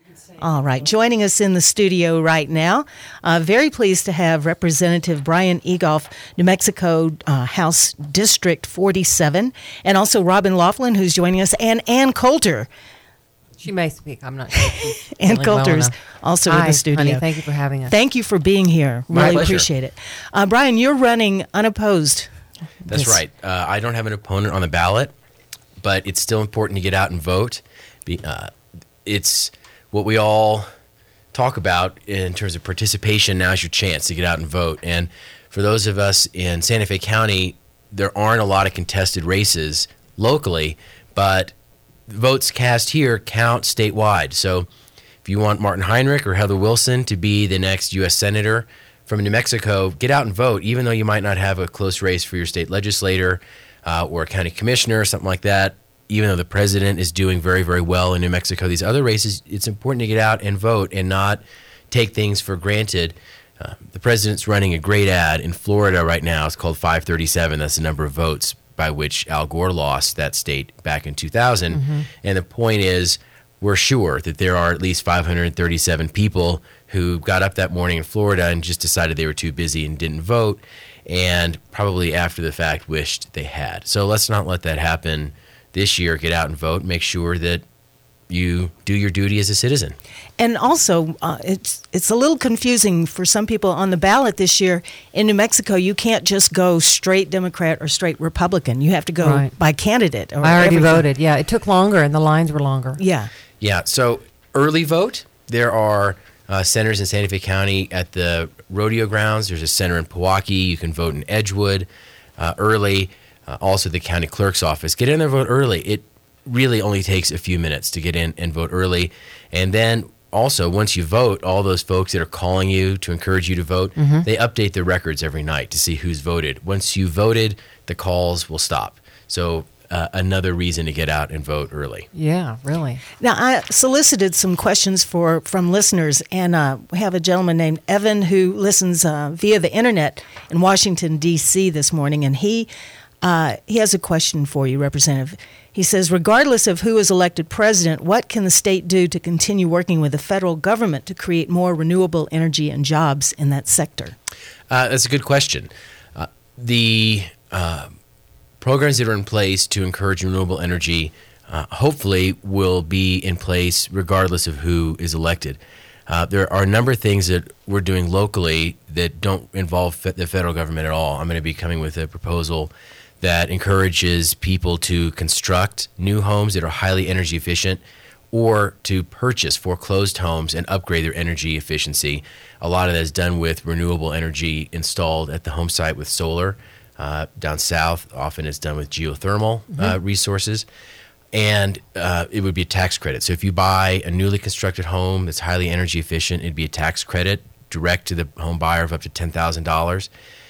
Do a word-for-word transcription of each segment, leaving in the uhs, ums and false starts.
All right. Joining us in the studio right now, uh, very pleased to have Representative Brian Egoff, New Mexico uh, House District forty-seven, and also Robin Laughlin, who's joining us, and Ann Coulter. She may speak. I'm not sure. Ann Coulter's well also Hi, in the studio. Honey, thank you for having us. Thank you for being here. My Really pleasure. appreciate it. Uh, Brian, you're running unopposed. That's this- right. Uh, I don't have an opponent on the ballot, but it's still important to get out and vote. Be, uh, it's what we all talk about in terms of participation. Now's your chance to get out and vote. And for those of us in Santa Fe County, there aren't a lot of contested races locally, but votes cast here count statewide. So if you want Martin Heinrich or Heather Wilson to be the next U S Senator from New Mexico, get out and vote, even though you might not have a close race for your state legislator uh, or a county commissioner or something like that. Even though the president is doing very, very well in New Mexico, these other races, it's important to get out and vote and not take things for granted. Uh, the president's running a great ad in Florida right now. It's called five thirty-seven. That's the number of votes by which Al Gore lost that state back in two thousand. Mm-hmm. And the point is, we're sure that there are at least five hundred thirty-seven people who got up that morning in Florida and just decided they were too busy and didn't vote, and probably after the fact wished they had. So let's not let that happen this year. Get out and vote. Make sure that you do your duty as a citizen. And also, uh, it's it's a little confusing for some people on the ballot this year. In New Mexico, you can't just go straight Democrat or straight Republican. You have to go Right. by candidate. Or I already everything. voted. Yeah, it took longer and the lines were longer. Yeah. Yeah, so early vote. There are uh, centers in Santa Fe County at the rodeo grounds. There's a center in Pewaukee. You can vote in Edgewood uh, early. Uh, also, the county clerk's office. Get in there, vote early. It really only takes a few minutes to get in and vote early. And then also, once you vote, all those folks that are calling you to encourage you to vote, mm-hmm. they update their records every night to see who's voted. Once you voted, the calls will stop. So uh, another reason to get out and vote early. Yeah, really. Now, I solicited some questions for from listeners, and uh, we have a gentleman named Evan who listens uh, via the internet in Washington, D C this morning, and he uh, he has a question for you, Representative. He says, regardless of who is elected president, what can the state do to continue working with the federal government to create more renewable energy and jobs in that sector? Uh, that's a good question. Uh, the uh, programs that are in place to encourage renewable energy uh, hopefully will be in place regardless of who is elected. Uh, there are a number of things that we're doing locally that don't involve fe- the federal government at all. I'm going to be coming with a proposal that encourages people to construct new homes that are highly energy efficient or to purchase foreclosed homes and upgrade their energy efficiency. A lot of that is done with renewable energy installed at the home site with solar. Uh, down south, often it's done with geothermal mm-hmm. uh, resources. And uh, it would be a tax credit. So if you buy a newly constructed home that's highly energy efficient, it'd be a tax credit direct to the home buyer of up to ten thousand dollars.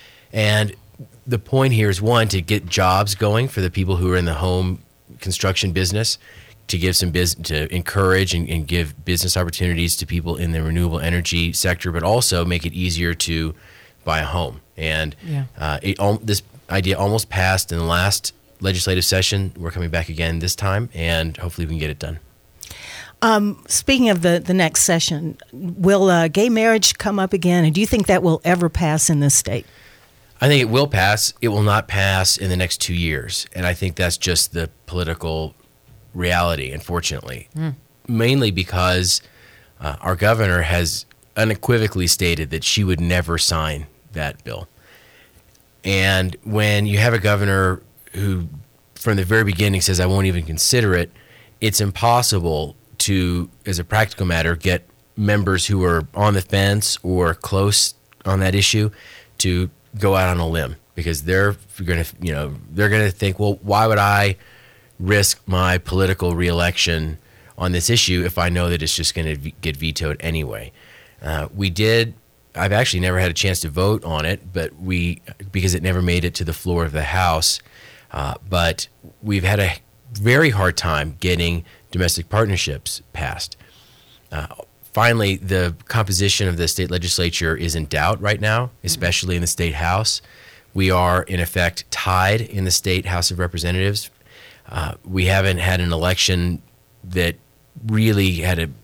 And the point here is, one, to get jobs going for the people who are in the home construction business, to give some business, to encourage and, and give business opportunities to people in the renewable energy sector, but also make it easier to buy a home. And yeah. uh, it, al- this idea almost passed in the last legislative session. We're coming back again this time, and hopefully we can get it done. Um, speaking of the, the next session, will uh, gay marriage come up again? And do you think that will ever pass in this state? I think it will pass. It will not pass in the next two years. And I think that's just the political reality, unfortunately. Mm. Mainly because uh, our governor has unequivocally stated that she would never sign that bill. And when you have a governor who, from the very beginning, says, I won't even consider it, it's impossible to, as a practical matter, get members who are on the fence or close on that issue to go out on a limb, because they're going to, you know, they're going to think, well, why would I risk my political reelection on this issue if I know that it's just going to v- get vetoed anyway? Uh, we did. I've actually never had a chance to vote on it, but we, because it never made it to the floor of the House. Uh, but we've had a very hard time getting domestic partnerships passed. Uh, Finally, the composition of the state legislature is in doubt right now, especially in the state House. We are, in effect, tied in the state House of Representatives. Uh, we haven't had an election that really had a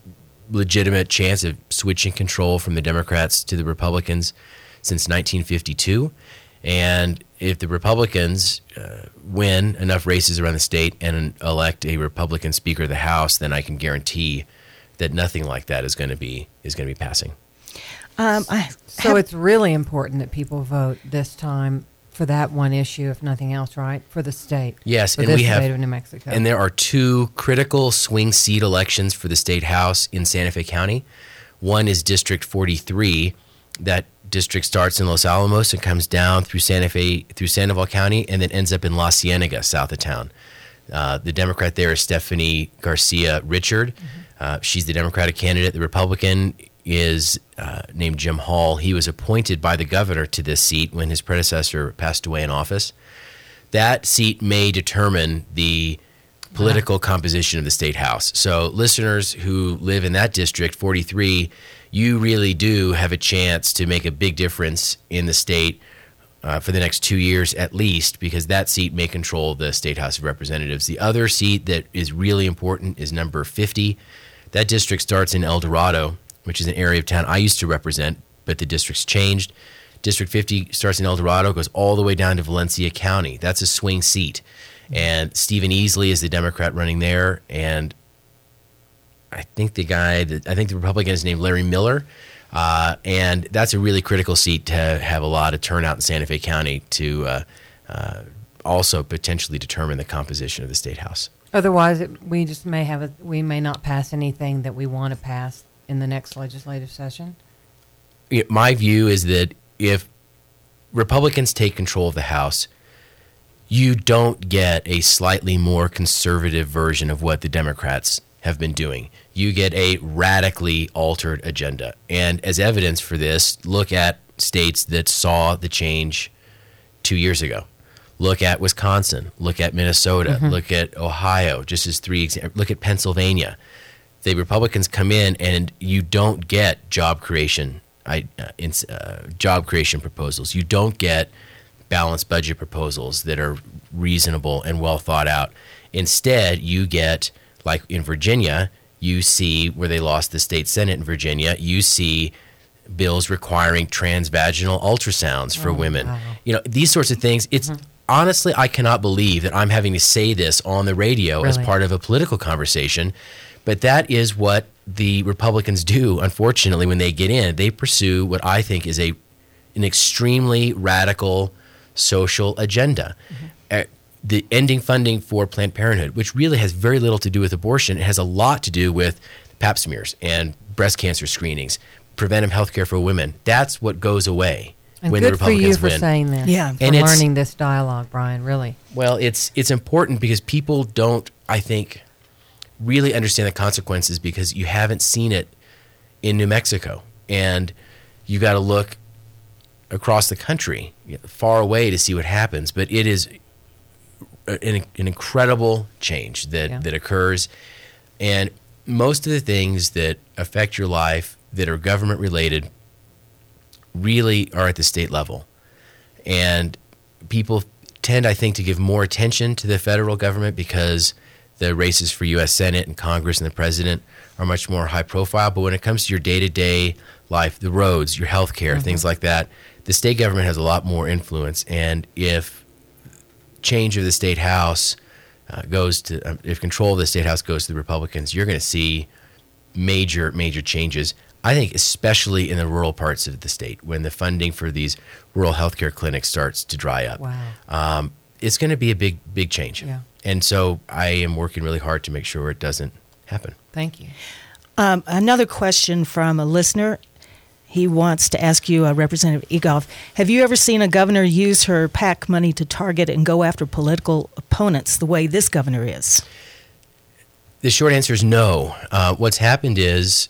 legitimate chance of switching control from the Democrats to the Republicans since nineteen fifty-two. And if the Republicans uh, win enough races around the state and elect a Republican Speaker of the House, then I can guarantee that nothing like that is going to be is going to be passing. Um, I So have- it's really important that people vote this time for that one issue, if nothing else, right? For the state. Yes, for and this we have state of New Mexico. And there are two critical swing seat elections for the state house in Santa Fe County. One is District forty-three. That district starts in Los Alamos and comes down through Santa Fe, through Sandoval County, and then ends up in La Cienega, south of town. Uh, the Democrat there is Stephanie Garcia Richard. Mm-hmm. Uh, she's the Democratic candidate. The Republican is uh, named Jim Hall. He was appointed by the governor to this seat when his predecessor passed away in office. That seat may determine the political composition of the state house. So listeners who live in that district, forty-three, you really do have a chance to make a big difference in the state uh, for the next two years at least, because that seat may control the State House of Representatives. The other seat that is really important is number fifty. That district starts in El Dorado, which is an area of town I used to represent, but the district's changed. District fifty starts in El Dorado, goes all the way down to Valencia County. That's a swing seat. And Stephen Easley is the Democrat running there, and I think the guy that I think the Republican is named Larry Miller, uh, and that's a really critical seat to have a lot of turnout in Santa Fe County to uh, uh, also potentially determine the composition of the state house. Otherwise, it, we just may have a, we may not pass anything that we want to pass in the next legislative session. Yeah, my view is that if Republicans take control of the House, you don't get a slightly more conservative version of what the Democrats have been doing. You get a radically altered agenda. And as evidence for this, look at states that saw the change two years ago. Look at Wisconsin. Look at Minnesota. Mm-hmm. Look at Ohio, just as three examples. Look at Pennsylvania. The Republicans come in and you don't get job creation, I, uh, in, uh, job creation proposals. You don't get balanced budget proposals that are reasonable and well thought out. Instead, you get, like in Virginia, you see where they lost the state Senate in Virginia, you see bills requiring transvaginal ultrasounds for oh, women. Wow. You know, these sorts of things. It's mm-hmm. honestly, I cannot believe that I'm having to say this on the radio really? as part of a political conversation, but that is what the Republicans do, unfortunately, when they get in. They pursue what I think is a an extremely radical social agenda. Mm-hmm. Uh, the ending funding for Planned Parenthood, which really has very little to do with abortion. It has a lot to do with pap smears and breast cancer screenings, preventive health care for women. That's what goes away and when good the Republicans for you for win. saying this. Yeah. For And it's- learning this dialogue, Brian, really. Well, it's it's important because people don't, I think, really understand the consequences because you haven't seen it in New Mexico. And you got to look across the country, far away, to see what happens. But it is an, an incredible change that, Yeah. that occurs. And most of the things that affect your life that are government related really are at the state level. And people tend, I think, to give more attention to the federal government because the races for U S Senate and Congress and the president are much more high profile. But when it comes to your day-to-day life, the roads, your health care, mm-hmm. things like that, the state government has a lot more influence. And if change of the state house uh, goes to, um, if control of the state house goes to the Republicans, you're going to see major, major changes. I think especially in the rural parts of the state, when the funding for these rural healthcare clinics starts to dry up. Wow. Um, it's going to be a big, big change. Yeah. And so I am working really hard to make sure it doesn't happen. Thank you. Um, another question from a listener. He wants to ask you, uh, Representative Egoff, have you ever seen a governor use her PAC money to target and go after political opponents the way this governor is? The short answer is no. Uh, what's happened is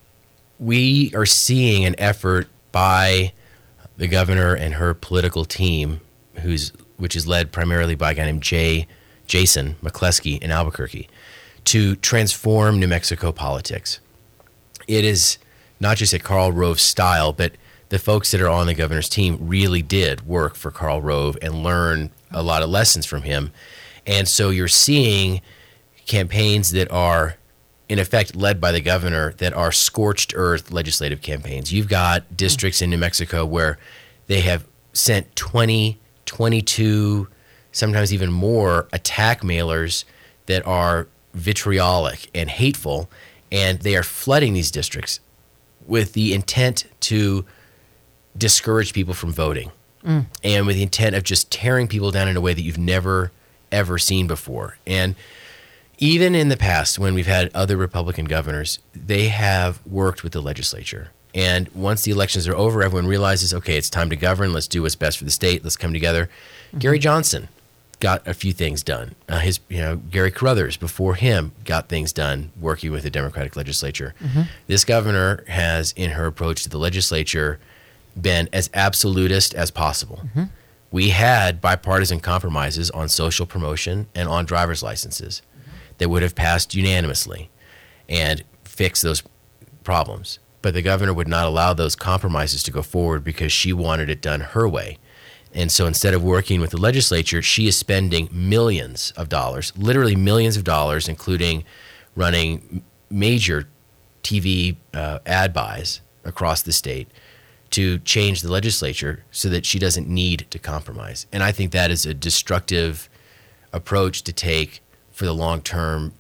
we are seeing an effort by the governor and her political team, who's which is led primarily by a guy named Jay Jason McCleskey in Albuquerque, to transform New Mexico politics. It is not just a Karl Rove style, but the folks that are on the governor's team really did work for Karl Rove and learn a lot of lessons from him. And so you're seeing campaigns that are in effect led by the governor, that are scorched earth legislative campaigns. You've got districts in New Mexico where they have sent twenty, twenty-two, sometimes even more attack mailers that are vitriolic and hateful, and they are flooding these districts with the intent to discourage people from voting, mm. and with the intent of just tearing people down in a way that you've never, ever seen before. And even in the past, when we've had other Republican governors, they have worked with the legislature. And once the elections are over, everyone realizes, okay, it's time to govern. Let's do what's best for the state. Let's come together. Mm-hmm. Gary Johnson got a few things done. Uh, his, you know, Gary Carruthers before him got things done working with the Democratic legislature. Mm-hmm. This governor has, in her approach to the legislature, been as absolutist as possible. Mm-hmm. We had bipartisan compromises on social promotion and on driver's licenses mm-hmm. that would have passed unanimously and fixed those problems. But the governor would not allow those compromises to go forward because she wanted it done her way. And so instead of working with the legislature, she is spending millions of dollars, literally millions of dollars, including running major T V uh, ad buys across the state to change the legislature so that she doesn't need to compromise. And I think that is a destructive approach to take for the long-term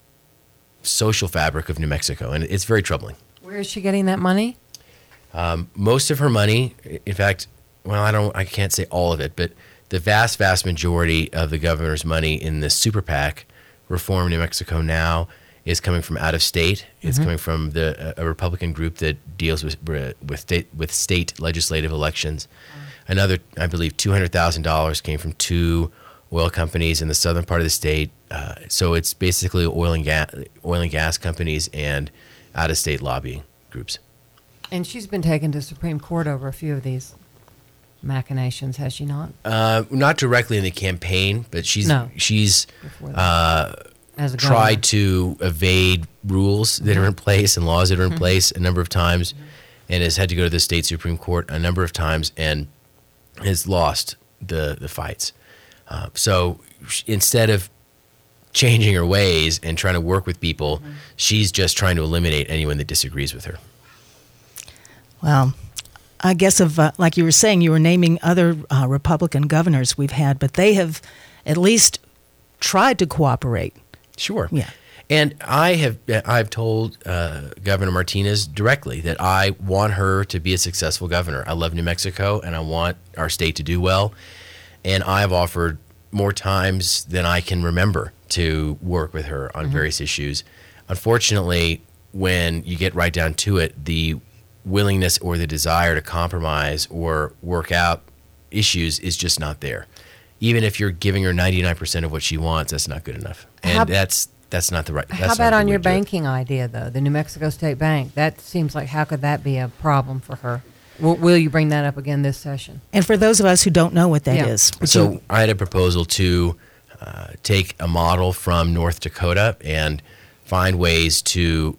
social fabric of New Mexico. And it's very troubling. Where is she getting that money? Um, most of her money, in fact, well, I don't, I can't say all of it, but the vast, vast majority of the governor's money in the super PAC, Reform New Mexico Now, is coming from out of state. It's mm-hmm. coming from the a Republican group that deals with with state with state legislative elections. Mm-hmm. Another, I believe, two hundred thousand dollars came from two oil companies in the southern part of the state. Uh, so it's basically oil and gas, oil and gas companies and out of state lobbying groups. And she's been taken to Supreme Court over a few of these machinations, has she not? Uh, not directly in the campaign, but she's no. she's uh, As a tried to evade rules that mm-hmm. are in place and laws that are in mm-hmm. place a number of times, mm-hmm. and has had to go to the state Supreme Court a number of times and has lost the the fights. Uh, so instead of changing her ways and trying to work with people, mm-hmm. she's just trying to eliminate anyone that disagrees with her. Well, I guess of uh, like you were saying, you were naming other uh, Republican governors we've had, but they have at least tried to cooperate. Sure. Yeah. And I have I've told uh, Governor Martinez directly that I want her to be a successful governor. I love New Mexico, and I want our state to do well. And I've offered more times than I can remember to work with her on mm-hmm. various issues. Unfortunately, when you get right down to it, the willingness or the desire to compromise or work out issues is just not there. Even if you're giving her ninety-nine percent of what she wants, that's not good enough. And how, that's that's not the right. That's how about on your banking idea, though, the New Mexico State Bank? That seems like, how could that be a problem for her? Will, will you bring that up again this session? And for those of us who don't know what that yeah. is. So you, I had a proposal to uh, take a model from North Dakota and find ways to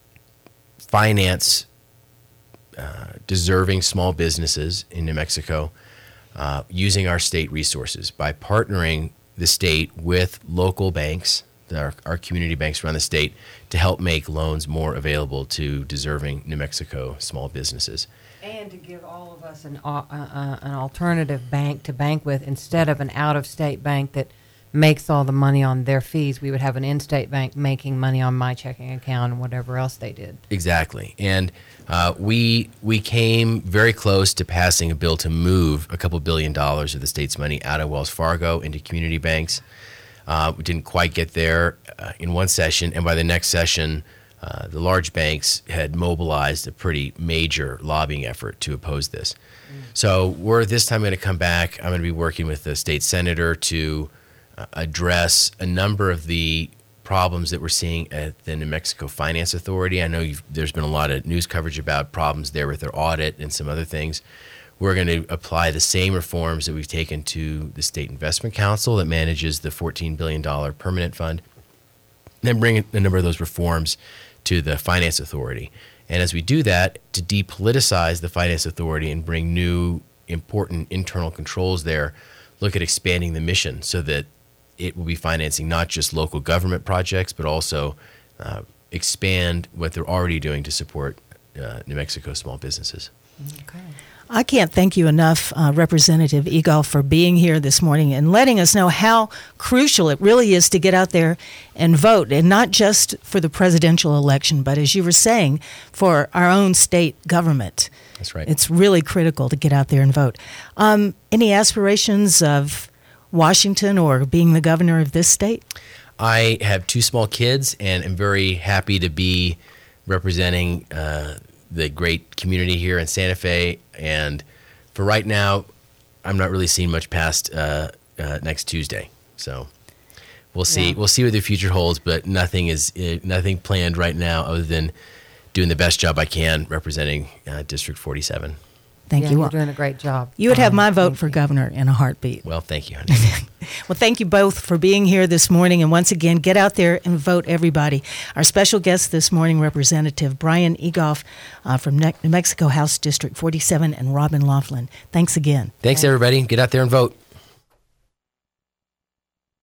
finance uh, deserving small businesses in New Mexico uh, using our state resources by partnering the state with local banks, our, our community banks around the state, to help make loans more available to deserving New Mexico small businesses. And to give all of us an uh, uh, an alternative bank to bank with instead of an out-of-state bank that makes all the money on their fees. We would have an in-state bank making money on my checking account and whatever else they did. Exactly. And uh, we we came very close to passing a bill to move a couple billion dollars of the state's money out of Wells Fargo into community banks. Uh, we didn't quite get there uh, in one session, and by the next session, uh, the large banks had mobilized a pretty major lobbying effort to oppose this. Mm. So we're this time going to come back. I'm going to be working with the state senator to uh, address a number of the problems that we're seeing at the New Mexico Finance Authority. I know you've, there's been a lot of news coverage about problems there with their audit and some other things. We're going to apply the same reforms that we've taken to the State Investment Council that manages the fourteen billion dollars permanent fund, and then bring a number of those reforms to the Finance Authority. And as we do that, to depoliticize the Finance Authority and bring new important internal controls there, look at expanding the mission so that it will be financing not just local government projects, but also uh, expand what they're already doing to support uh, New Mexico small businesses. Okay. I can't thank you enough, uh, Representative Egolf, for being here this morning and letting us know how crucial it really is to get out there and vote, and not just for the presidential election, but as you were saying, for our own state government. That's right. It's really critical to get out there and vote. Um, any aspirations of Washington or being the governor of this state? I have two small kids and am very happy to be representing uh, the great community here in Santa Fe. And for right now, I'm not really seeing much past uh, uh, next Tuesday. So we'll see. Yeah. We'll see what the future holds, but nothing is uh, nothing planned right now other than doing the best job I can representing uh, District forty-seven. Thank Yeah, you. You're doing a great job. You would have Um, my vote thank for you. governor in a heartbeat. Well, thank you, honey. Well, thank you both for being here this morning. And once again, get out there and vote, everybody. Our special guest this morning, Representative Brian Egolf uh, from Ne- New Mexico House District forty-seven, and Robin Laughlin. Thanks again. Thanks, everybody. Get out there and vote.